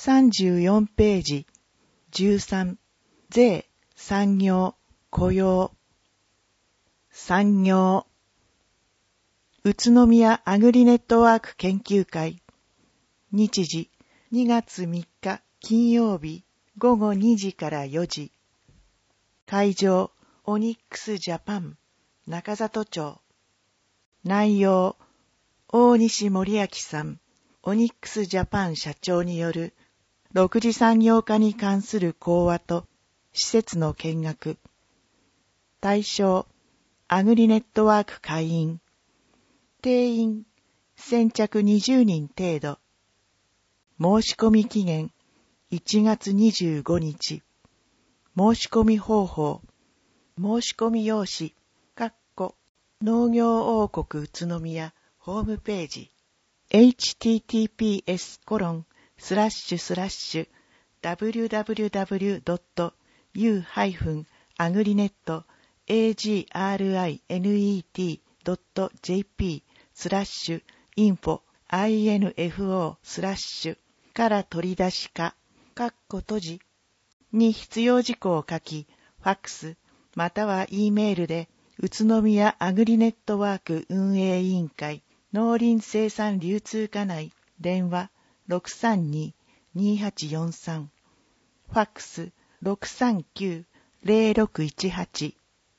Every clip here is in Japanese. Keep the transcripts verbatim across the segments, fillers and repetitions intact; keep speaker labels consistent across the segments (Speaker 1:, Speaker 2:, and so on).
Speaker 1: さんじゅうよんページじゅうさん、税、産業、雇用。産業。宇都宮アグリネットワーク研究会。日時にがつみっか金曜日ごごにじからよじ。会場オニックスジャパン中里町。内容大西盛明さん、オニックスジャパン社長による六次産業化に関する講話と施設の見学。対象アグリネットワーク会員。定員先着にじゅうにん程度。申し込み期限いちがつにじゅうごにち。申し込み方法。申し込み用紙、かっこ農業王国宇都宮ホームページ。エイチティーティーピーエスコロンスラッシュスラッシュダブリューダブリューダブリュードットユーハイフンアグリネットエージーアールアイエヌイーティードットジェーピースラッシュインフォアイエヌエフオースラッシュから取り出しか、かっこ閉じに必要事項を書き、ファックスまたは E メールで宇都宮アグリネットワーク運営委員会農林生産流通課内電話 ろくさんに にーはちよんさん ファックス ろくさんきゅう ゼロろくいちはち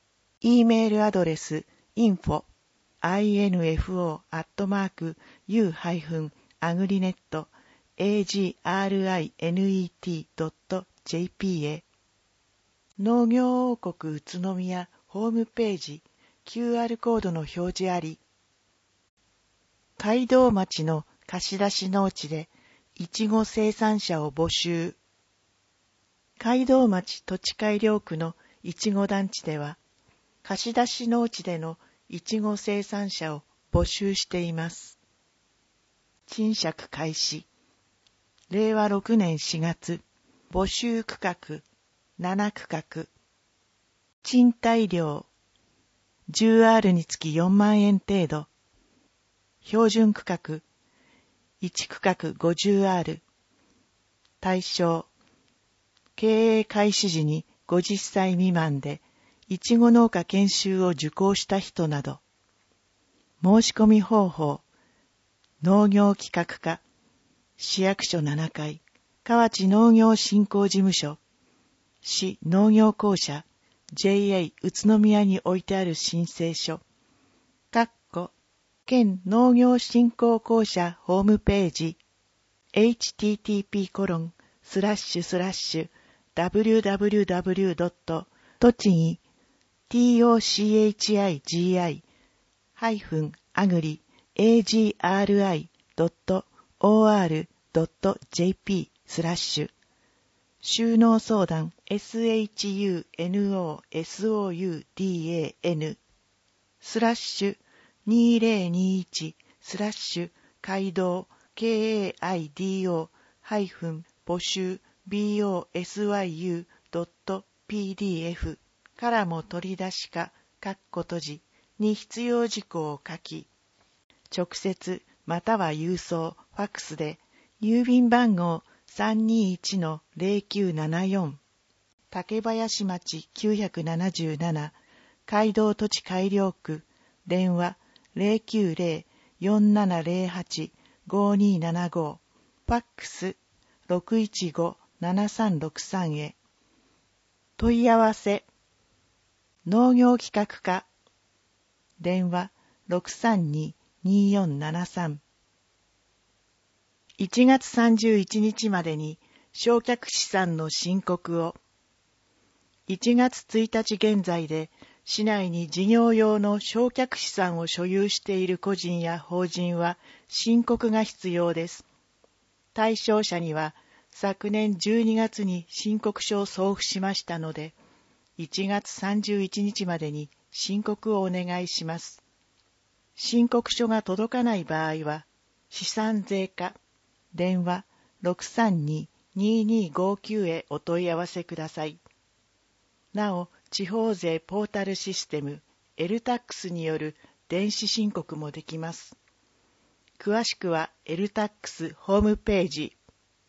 Speaker 1: E メールアドレス インフォ アイエヌエフオー アットマーク ユー ハイフン アグリネット エージーアールアイエヌイーティー ドット ジェーピー へ。農業王国宇都宮ホームページ キューアール コードの表示あり。街道町の貸し出し農地でいちご生産者を募集。街道町土地改良区のいちご団地では貸し出し農地でのいちご生産者を募集しています。賃借開始。れいわろくねんしがつ。募集区画なな区画。賃貸料 じゅうアール につきよんまんえん程度。標準区画いち区画 ごじゅうアール。対象経営開始時にごじゅっさい未満でいちご農家研修を受講した人など。申し込み方法農業企画課市役所ななかい河内農業振興事務所市農業公社 ジェーエー 宇都宮に置いてある申請書かっこ県農業振興公社ホームページ エイチティーティーピーコロンスラッシュスラッシュダブリューダブリューダブリュードット栃木 トチギハイフンアグリ エージーアールアイドットオーアールドットジェーピー スラッシュ就農相談 シュノーダン スラッシュにせんにじゅういちスラッシュ街道 ケーエーアイディーオー ハイフン募集 ビーオーエスワイユー ドット ピーディーエフ からも取り出しか、かっこ閉じに必要事項を書き、直接または郵送、ファックスで、郵便番号 さんにいちのゼロきゅうななよん、竹林町きゅうなななな、街道土地改良区、電話 ゼロきゅうゼロ よんななゼロはち ごにななご、ファックス ろくいちご ななさんろくさん へ。問い合わせ農業企画課電話 ろくさんに にーよんななさん。いちがつさんじゅういちにちまでに償却資産の申告を。いちがつついたち現在で市内に事業用の償却資産を所有している個人や法人は申告が必要です。対象者には昨年じゅうにがつに申告書を送付しましたので、いちがつさんじゅういちにちまでに申告をお願いします。申告書が届かない場合は、資産税課、電話 ろくさんに にーにーごきゅう へお問い合わせください。なお、地方税ポータルシステム エルタックス による電子申告もできます。詳しくは エルタックス ホームページ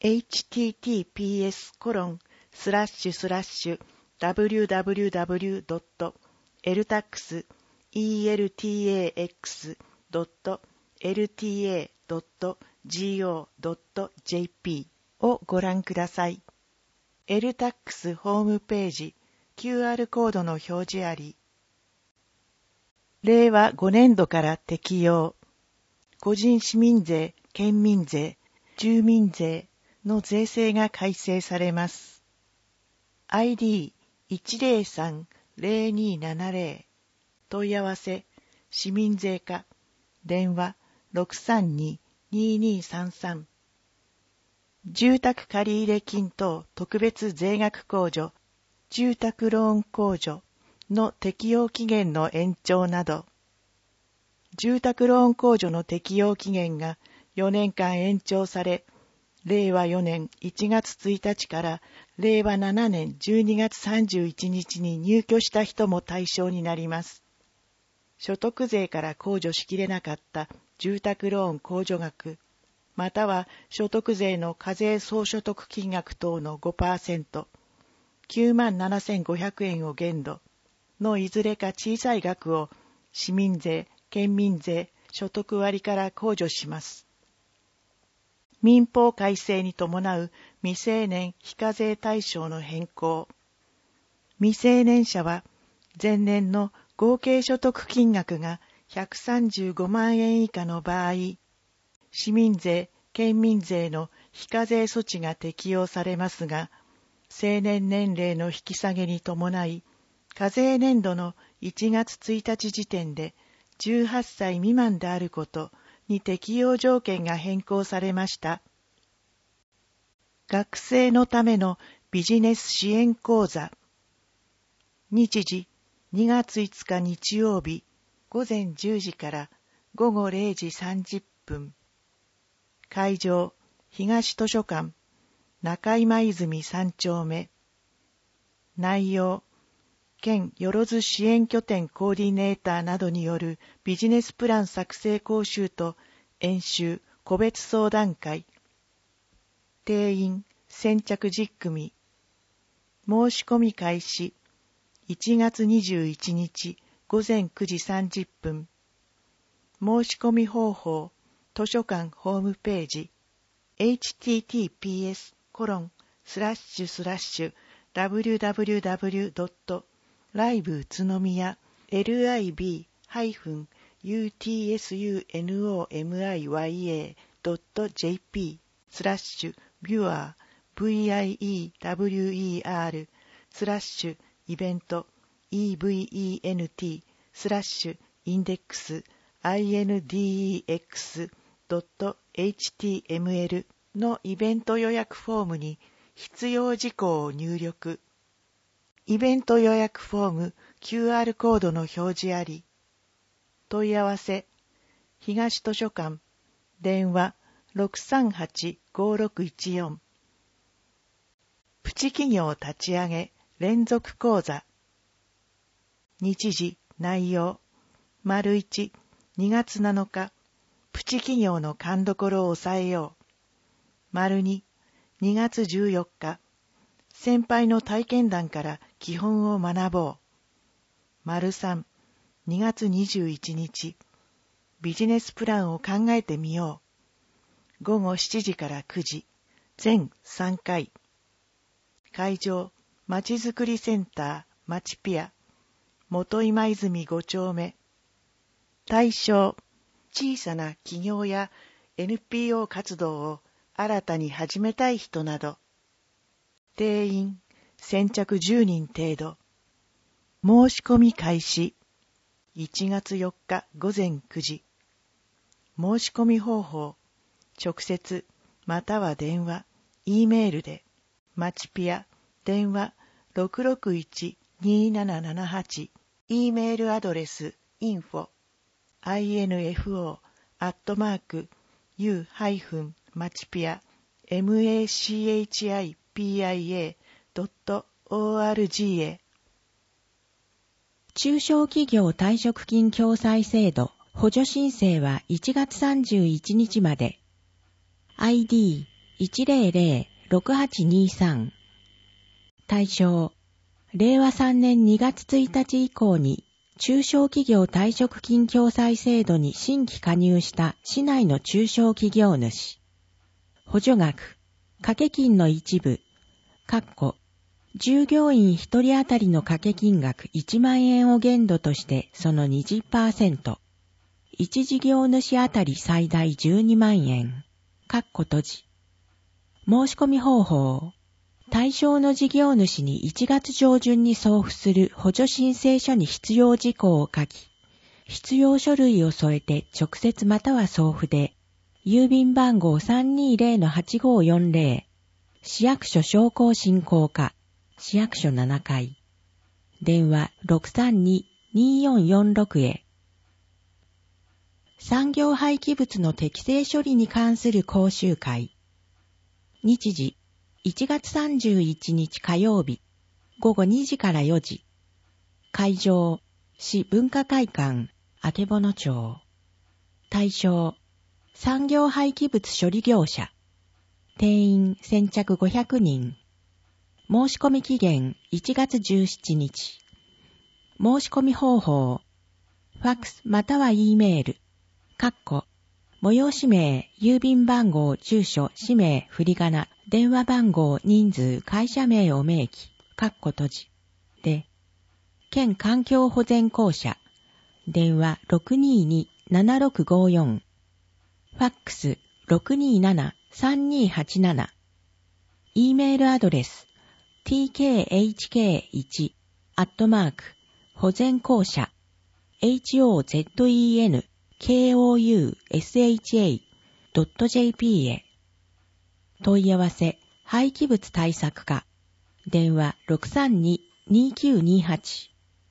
Speaker 1: エイチティーティーピーエスコロンスラッシュスラッシュダブリューダブリューダブリュードットエルタックスエルタックスドットエルティーエードットゴードットジェーピー をご覧ください。エルタックス ホームページ キューアール コードの表示あり。れいわごねんどから適用。個人市民税、県民税、住民税の税制が改正されます。アイディーいちゼロさんゼロにーななゼロ 問い合わせ、市民税課、電話 ろくさんにーにーにーさんさん。住宅借入金等特別税額控除、住宅ローン控除の適用期限の延長など、住宅ローン控除の適用期限がよねんかん延長され、れいわよねんいちがつついたちかられいわななねんじゅうにがつさんじゅういちにちに入居した人も対象になります。所得税から控除しきれなかった住宅ローン控除額、または所得税の課税総所得金額等の ごパーセント、きゅうまんななせんごひゃくえんを限度のいずれか小さい額を市民税、県民税、所得割から控除します。民法改正に伴う未成年非課税対象の変更。未成年者は前年の合計所得金額がひゃくさんじゅうごまんえん以下の場合、市民税、県民税の非課税措置が適用されますが、成年年齢の引き下げに伴い、課税年度のいちがつついたち時点でじゅうはっさい未満であることに適用条件が変更されました。学生のためのビジネス支援講座。日時にがついつか日曜日ごぜんじゅうじからごごれいじさんじゅっぷん。会場東図書館中今泉さんちょうめ。内容県よろず支援拠点コーディネーターなどによるビジネスプラン作成講習と演習個別相談会。定員先着じゅっくみ。申し込み開始いちがつにじゅういちにちごぜんくじさんじゅっぷん。申し込み方法図書館ホームページ エイチティーティーピーエスコロンスラッシュスラッシュダブリューダブリューダブリュードットライブ宇都宮 ライブ ユーティーエスユーエヌオーエムアイワイエードットジェーピースラッシュビュアー ブイアイイーダブリューイーアール スラッシュイベント イーブイイーエヌティー スラッシュインデックス アイエヌディーエックス ドット エイチティーエムエル のイベント予約フォームに必要事項を入力。イベント予約フォーム キューアール コードの表示あり。問い合わせ東図書館電話 ろくさんはちごろくいちよん。プチ企業立ち上げ連続講座。日時内容丸いちにがつなのかプチ企業の勘どころを抑えよう。丸ににがつじゅうよっか先輩の体験談から基本を学ぼう。丸さんにがつにじゅういちにちビジネスプランを考えてみよう。ごごしちじからくじ全さんかい。会場まちづくりセンターまちピア元今泉ごちょうめ。対象小さな企業や エヌピーオー 活動を新たに始めたい人など。定員先着じゅうにん程度。申し込み開始いちがつよっかごぜんくじ。申し込み方法直接または電話 E メールでまちピア電話 ろくろくいちにーななななはち E メールアドレス インフォ アイエヌエフオー アットマーク ユー マチピア マチピア ドット オーアールジー へ。
Speaker 2: 中小企業退職金共済制度補助申請はいちがつさんじゅういちにちまで。アイディーいちゼロゼロ ろくはちにさん。対象、れいわさんねんにがつついたち以降に中小企業退職金共済制度に新規加入した市内の中小企業主。補助額、掛け金の一部、括弧従業員ひとり当たりの掛け金額いちまんえんを限度としてその にじゅっパーセント。いち事業主当たり最大じゅうにまんえん。括弧閉じ。申し込み方法。対象の事業主にいちがつ上旬に送付する補助申請書に必要事項を書き、必要書類を添えて直接または送付で、郵便番号 さんにーぜろのはちごーよんぜろ、市役所商工振興課、市役所ななかい、電話 ろくさんに にーよんよんろく へ。産業廃棄物の適正処理に関する講習会。日時、いちがつさんじゅういちにち火曜日、ごごにじからよじ。会場、市文化会館、曙町。対象、産業廃棄物処理業者。定員先着ごひゃくにん。申し込み期限いちがつじゅうしちにち。申し込み方法。ファックスまたは E メール。括弧催し名、郵便番号、住所、氏名、振り仮名、電話番号、人数、会社名を明記。括弧閉じ。で、県環境保全公社。電話 ろくにーに ななろくごーよん。ファックス ろくにーなな さんにーはちなな。E メールアドレス ティーケーエイチケーワン アットマーク保全公社 ホゼン ケーオーユーエスエイチエー ドット ジェーピー へ。問い合わせ廃棄物対策課電話 ろくさんに にーきゅうにーはち。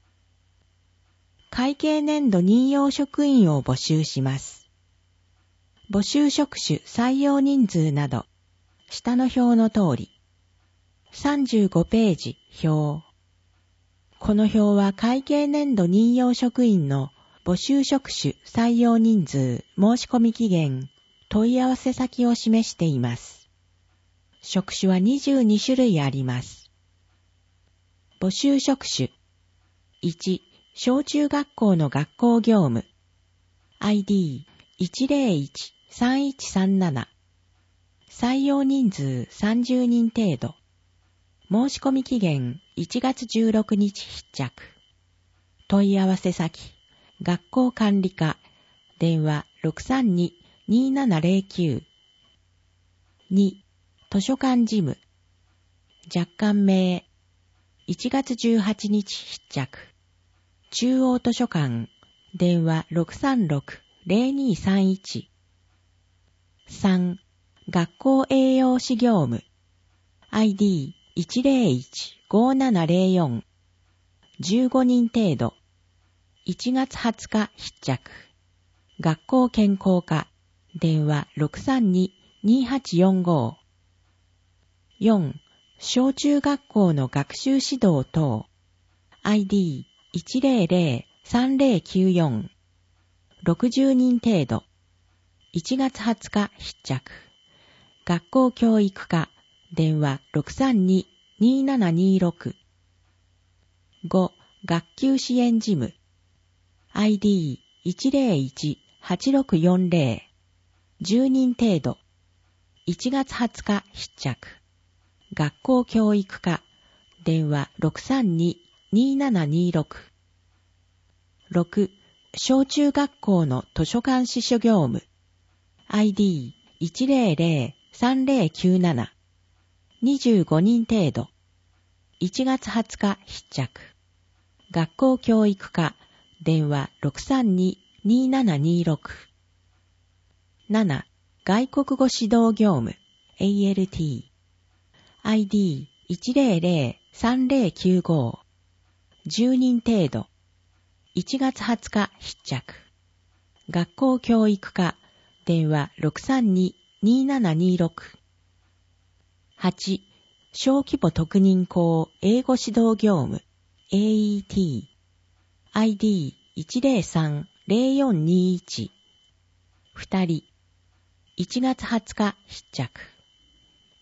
Speaker 2: 会計年度任用職員を募集します。募集職種、採用人数など下の表の通り。さんじゅうごページ表。この表は会計年度任用職員の募集職種、採用人数、申し込み期限、問い合わせ先を示しています。職種はにじゅうにしゅるいあります。募集職種。いち、小中学校の学校業務。アイディーいちゼロいち さんいちさんなな。採用人数さんじゅうにん程度。申し込み期限いちがつじゅうろくにち必着。問い合わせ先。学校管理課、電話 ろくさんに にーななゼロきゅう。に、図書館事務。若干名、いちがつじゅうはちにち必着。中央図書館、電話 ろくさんろく ゼロにーさんいち。さん、学校栄養士業務。アイディーいちゼロいち ごーななゼロよん。じゅうごにん程度。いちがつはつか必着。学校健康課。電話 ろくさんに にーはちよんご。よん、小中学校の学習指導等。アイディーいちゼロゼロ さんゼロきゅうよん。ろくじゅうにん程度。いちがつはつか必着。学校教育課。電話 ろくさんに にーななにーろく。ご、学級支援事務。アイディーいちゼロいち はちろくよんゼロ。じゅうにん程度。いちがつはつか必着。学校教育課。電話 ろくさんに にーななにーろく。ろく、小中学校の図書館司書業務。アイディーいちゼロゼロ さんゼロきゅうなな。にじゅうごにん程度。いちがつはつか必着。学校教育課。電話 ろくさんに にーななにーろく。なな、外国語指導業務 エーエルティー。アイディーいちゼロゼロ さんゼロきゅうご。じゅうにん程度。いちがつはつか必着。学校教育課。電話 ろくさんに にーななにーろく。はち、小規模特認校英語指導業務 エーイーティー。アイディーいちゼロさん ゼロよんにーいち。ふたり。いちがつはつか必着。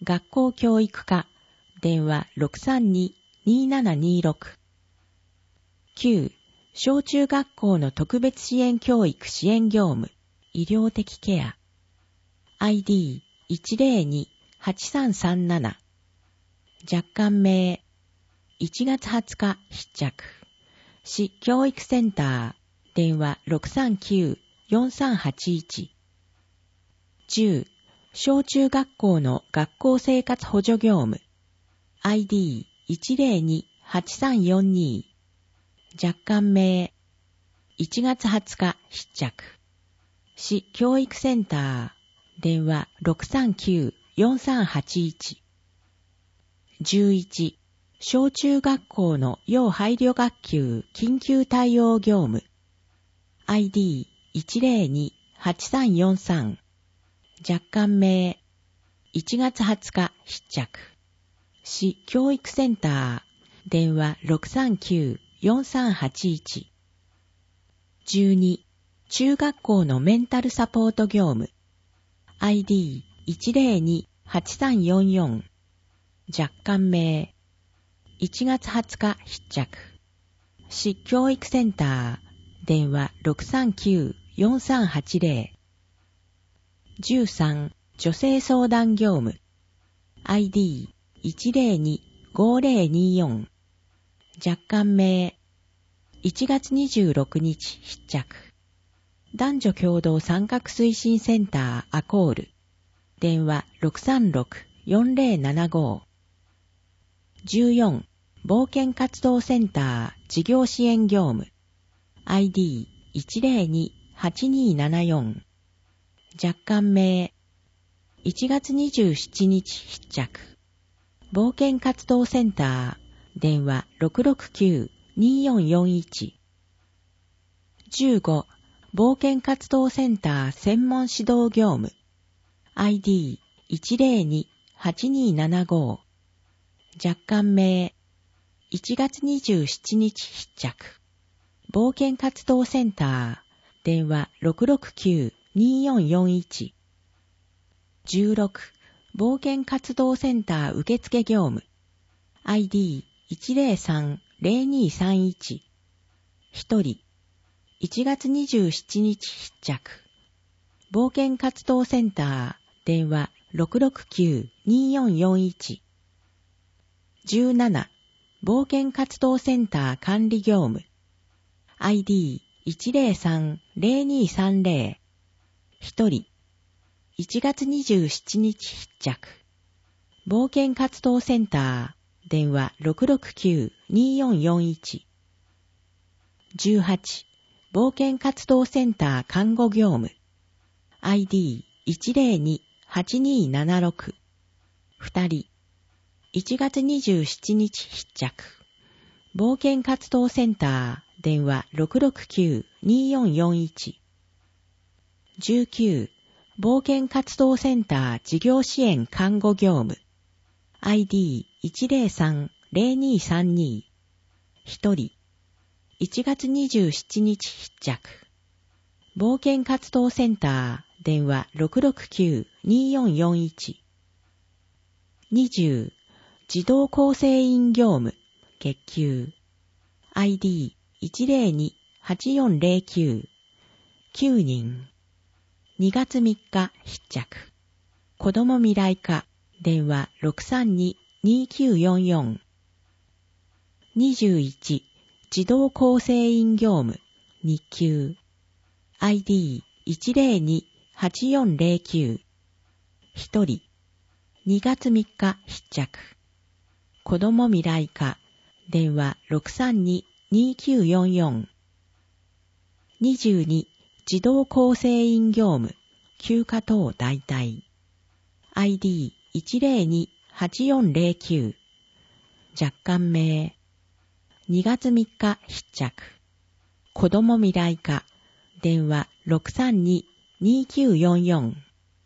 Speaker 2: 学校教育課、電話 ろくさんに にーななにーろく。きゅう、小中学校の特別支援教育支援業務、医療的ケア。アイディーいちゼロに はちさんさんなな。若干名。いちがつはつか必着。市教育センター、電話 ろくさんきゅう よんさんはちいち。じゅう、小中学校の学校生活補助業務。アイディーいちゼロに はちさんよんに。若干名。いちがつはつか必着。市教育センター、電話 ろくさんきゅう よんさんはちいち。じゅういち、小中学校の要配慮学級緊急対応業務。アイディーいちゼロに はちさんよんさん。若干名。いちがつはつか必着。市教育センター、電話 ろくさんきゅう よんさんはちいち。じゅうに、中学校のメンタルサポート業務。アイディーいちゼロに はちさんよんよん。若干名。いちがつはつか必着。市教育センター、電話 ろくさんきゅう よんさんはちゼロ。じゅうさん、女性相談業務。アイディーいちゼロに ごゼロによん。若干名。いちがつにじゅうろくにち必着。男女共同参画推進センターアコール。電話 ろくさんろく よんゼロななご。じゅうよん、冒険活動センター事業支援業務。アイディーいちゼロに はちにななよん。若干名。いちがつにじゅうしちにち必着。冒険活動センター、電話 ろくろくきゅう によんよんいち。じゅうご、冒険活動センター専門指導業務。アイディーいちゼロに はちにななご。若干名。いちがつにじゅうしちにち必着。冒険活動センター、電話 ろくろくきゅう によんよんいち。じゅうろく、冒険活動センター受付業務。アイディーいちゼロさん ゼロにさんいち。ひとり。いちがつにじゅうしちにち必着。冒険活動センター、電話 ろくろくきゅう によんよんいち。じゅうなな、冒険活動センター管理業務。アイディーいちゼロさん ゼロにさんゼロ。ひとり。いちがつにじゅうしちにち必着。冒険活動センター、電話 ろくろくきゅう によんよんいち。じゅうはち、冒険活動センター看護業務。アイディーいちゼロに はちにななろく。ふたり。いちがつにじゅうしちにち必着。冒険活動センター、電話 ろくろくきゅう によんよんいち。じゅうきゅう、冒険活動センター事業支援看護業務。アイディーいちゼロさん ゼロにさんに。ひとり。いちがつにじゅうしちにち必着。冒険活動センター、電話 ろくろくきゅう によんよんいち。にじゅう、児童構成員業務、月給。アイディーいちゼロに はちよんゼロきゅう。きゅうにん。にがつみっか必着。子ども未来課、電話 ろくさんに にきゅうよんよん。にじゅういち、児童構成員業務、日給。アイディーいちゼロに はちよんゼロきゅう。ひとり。にがつみっか必着。子ども未来課、電話 ろくさんに にきゅうよんよん。にじゅうに、児童構成員業務、休暇等代替。アイディーいちゼロに はちよんゼロきゅう。若干名。にがつみっか必着。子ども未来課、電話 ろくさんに にきゅうよんよん。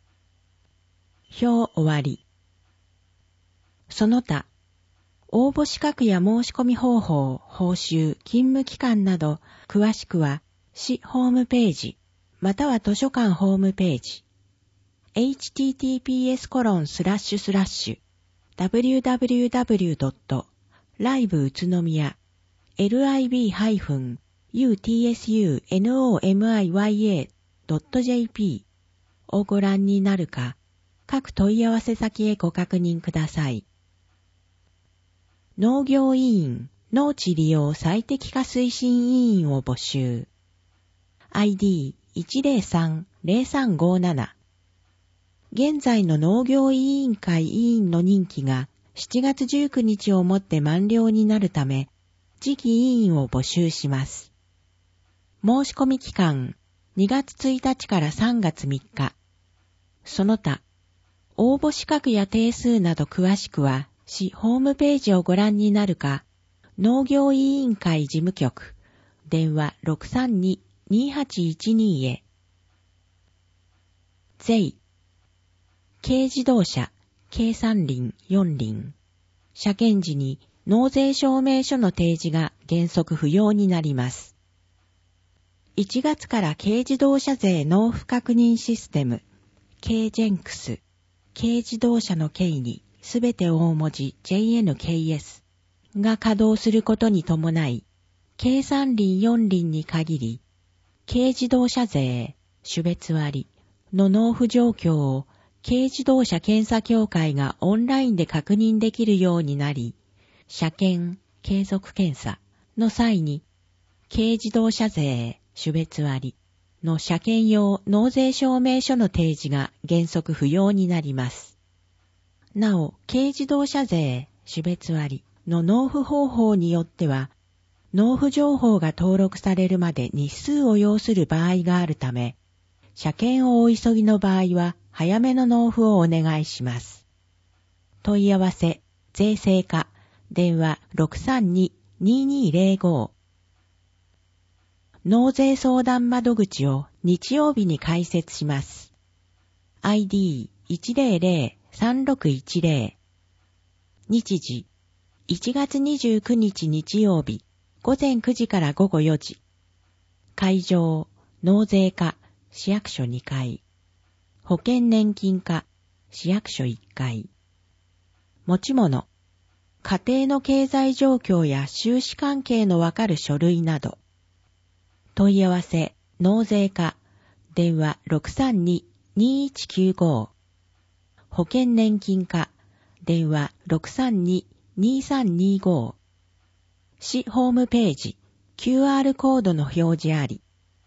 Speaker 2: 表終わり。その他、応募資格や申し込み方法、報酬、勤務期間など、詳しくは、市ホームページ、または図書館ホームページ、 エイチティーティーピーエスコロンスラッシュスラッシュダブリューダブリューダブリュードットライブ宇都宮 ライブ ユーティーエスユーノーエムアイワイエードットジェーピー をご覧になるか、各問い合わせ先へご確認ください。農業委員、農地利用最適化推進委員を募集。アイディーいちゼロさんゼロさんごなな。現在の農業委員会委員の任期がしちがつじゅうくにちをもって満了になるため、次期委員を募集します。申し込み期間、にがつついたちからさんがつみっか。その他、応募資格や定数など詳しくは、市ホームページをご覧になるか、農業委員会事務局、電話 ろくさんに にはちいちに へ。税、軽自動車、軽三輪、四輪。車検時に納税証明書の提示が原則不要になります。いちがつから軽自動車税納付確認システム、軽ジェンクス、軽自動車の軽にすべて大文字 ジェイエヌケーエス が稼働することに伴い、軽三輪四輪に限り、軽自動車税、種別割の納付状況を軽自動車検査協会がオンラインで確認できるようになり、車検、継続検査の際に、軽自動車税、種別割の車検用納税証明書の提示が原則不要になります。なお、軽自動車税、種別割の納付方法によっては、納付情報が登録されるまで日数を要する場合があるため、車検をお急ぎの場合は早めの納付をお願いします。問い合わせ、税制課、電話 ろくさんに にーにーゼロご。納税相談窓口を日曜日に開設します。アイディーいちゼロゼロさんろくいちゼロ。日時、いちがつにじゅうくにち日曜日、ごぜんくじからごごよじ。会場、納税課、市役所にかい。保険年金課、市役所いっかい。持ち物、家庭の経済状況や収支関係のわかる書類など。問い合わせ、納税課、電話 ろくさんに にーいちきゅうご。保険年金課、電話 ろくさんに にーさんにーご。市ホームページ、キューアール コードの表示あり。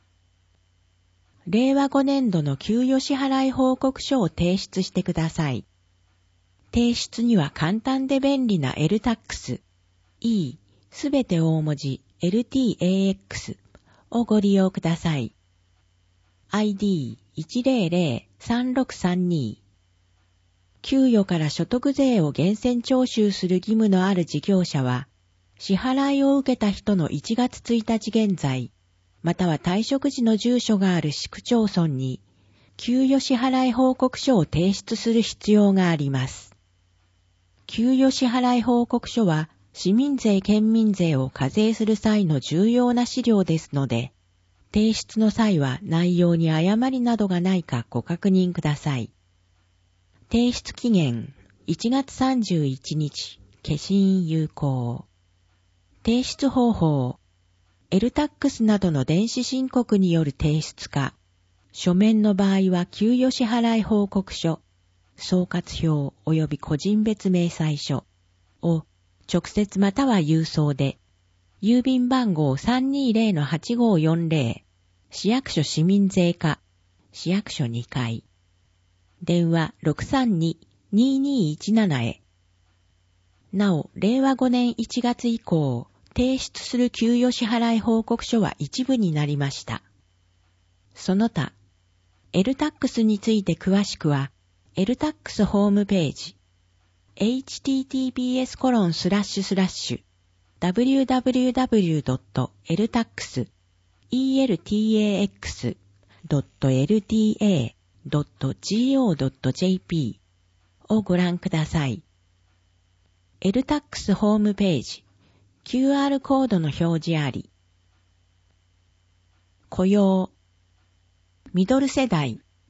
Speaker 2: れいわごねんどの給与支払い報告書を提出してください。提出には簡単で便利な エルタックス、E、すべて大文字 エルティーエーエックス をご利用ください。アイディーいちゼロゼロさんろくさんに。給与から所得税を源泉徴収する義務のある事業者は、支払いを受けた人のいちがつついたち現在、または退職時の住所がある市区町村に、給与支払い報告書を提出する必要があります。給与支払い報告書は、市民税・県民税を課税する際の重要な資料ですので、提出の際は内容に誤りなどがないかご確認ください。提出期限、いちがつさんじゅういちにち、消印有効。提出方法、エルタックス などの電子申告による提出か、書面の場合は給与支払い報告書、総括表及び個人別明細書を直接または郵送で、郵便番号 さんにーゼロのはちごーよんゼロ、市役所市民税課、市役所にかい、電話 ろくさんに にーにーいちなな へ。なお、れいわごねんいちがつ以降、提出する給与支払い報告書は一部になりました。その他、エルタックス について詳しくは、エルタックス ホームページ、エイチティーティーピーエスコロンスラッシュスラッシュダブリューダブリューダブリュードットエルタックスイーエルティーエーエックスドットエルティーエードットジーオードットジェーピー をご覧ください。エルタックス ホームページ、キューアール コードの表示あり。雇用、ミドル世代、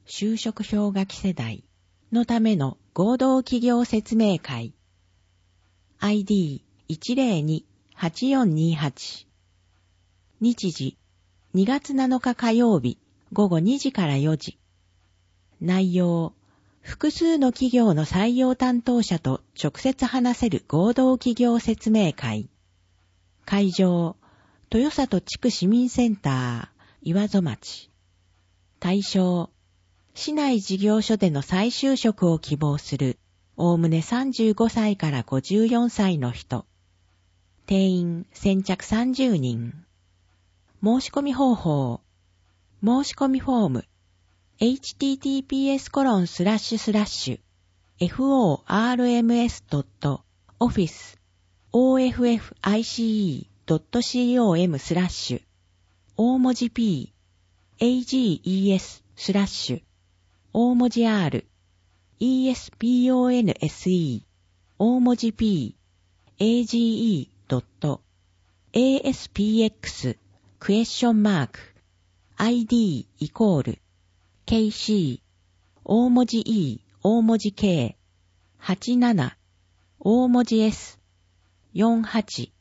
Speaker 2: 就職氷河期世代のための合同企業説明会 アイディーいちゼロに はちよんにはち 日時にがつなのか火曜日ごごにじからよじ。内容、複数の企業の採用担当者と直接話せる合同企業説明会。会場、豊里地区市民センター、岩戸町。対象、市内事業所での再就職を希望する、おおむねさんじゅうごさいからごじゅうよんさいの人。定員先着さんじゅうにん。申し込み方法。申し込みフォーム。エイチティーティーピーエスコロンスラッシュスラッシュエフオーアールエムエスドットオフィスオーエフエフアイシーイードットコムスラッシュ大文字 P、エージーイーエス スラッシュ大文字 R、イーエスピーオーエヌエスイー 大文字 P、エージーイードットエーエスピーエックス クエスチョンマーク アイディー イコールケーシー 大文字 E 大文字 K はちじゅうなな大文字 S よんじゅうはち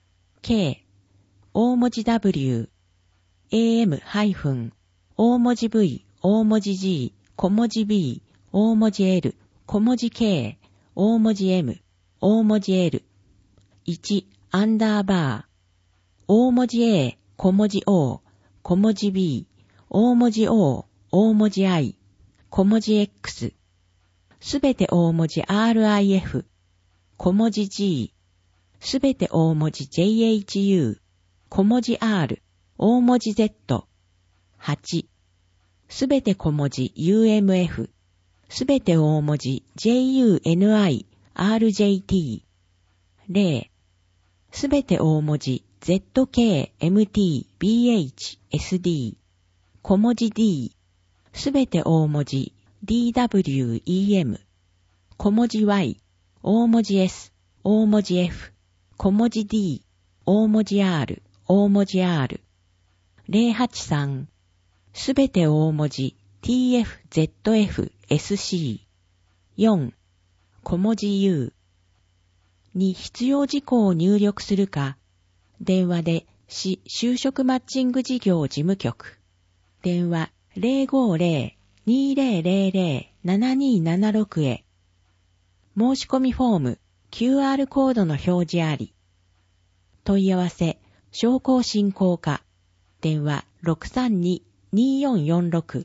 Speaker 2: K 大文字 W エーエム ハイフン大文字 V 大文字 G 小文字 B 大文字 L 小文字 K 大文字 M 大文字 L いちアンダーバー大文字 A 小文字 O 小文字 B 大文字 O大文字 I、小文字 X、すべて大文字 アールアイエフ、小文字 G、すべて大文字 ジェイエイチユー、小文字 R、大文字 Z、はち、すべて小文字 ユーエムエフ、すべて大文字 ジェイユーエヌアイ、アールジェイティー、ゼロ、すべて大文字 ゼットケーエムティービーエイチエスディー、小文字 D、すべて大文字 ディーダブリューイーエム、小文字 Y、大文字 S、大文字 F、小文字 D、大文字 R、大文字 R、ゼロはちさん、すべて大文字 ティーエフゼットエフエスシー、よん、小文字 U、に必要事項を入力するか、電話で市就職マッチング事業事務局、電話ゼロごゼロ にゼロゼロゼロ ななにななろく へ。申し込みフォーム、キューアール コードの表示あり。問い合わせ、商工振興課、電話 ろくさんに によんよんろく。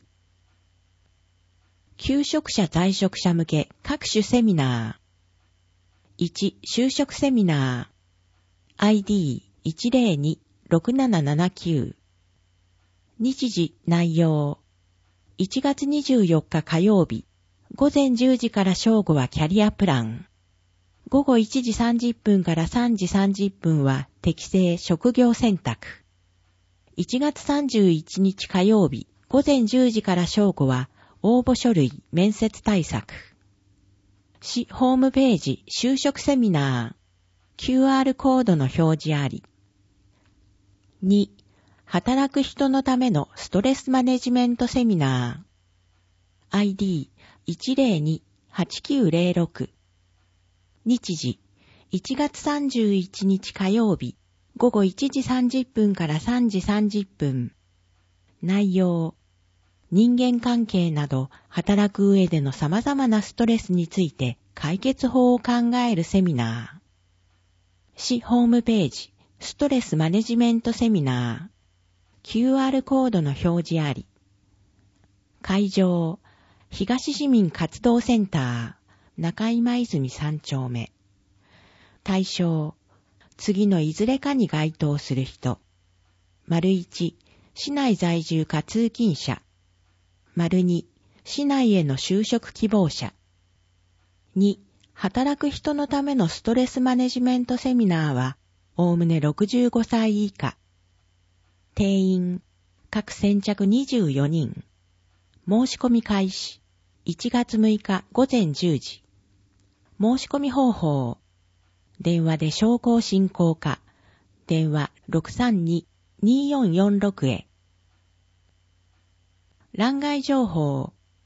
Speaker 2: 求職者在職者向け各種セミナー。いち、就職セミナー。アイディーいちゼロに ろくななななきゅう。日時、内容。いちがつにじゅうよっか火曜日、午前じゅうじから正午はキャリアプラン。午後いちじさんじゅっぷんからさんじさんじゅっぷんは適正職業選択。いちがつさんじゅういちにち火曜日、午前じゅうじから正午は応募書類面接対策。市ホームページ就職セミナー。キューアール コードの表示あり。に、働く人のためのストレスマネジメントセミナー。アイディーいちゼロに はちきゅうゼロろく。日時、いちがつさんじゅういちにち火曜日、午後いちじさんじゅっぷんからさんじさんじゅっぷん。内容、人間関係など働く上での様々なストレスについて解決法を考えるセミナー。市ホームページ、ストレスマネジメントセミナー。キューアール コードの表示あり。会場、東市民活動センター、中今泉さん丁目。対象、次のいずれかに該当する人。丸いち、市内在住か通勤者。丸に、市内への就職希望者。に、働く人のためのストレスマネジメントセミナーは、おおむねろくじゅうごさい以下。定員、各先着にじゅうよにん。申し込み開始、いちがつむいか午前じゅうじ。申し込み方法、電話で商工振興課、電話 ろくさんに によんよんろく へ。欄外情報、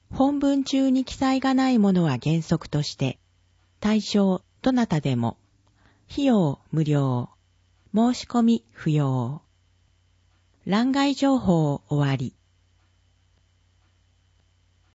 Speaker 2: 本文中に記載がないものは原則として、対象どなたでも、費用無料、申し込み不要。欄外情報終わり。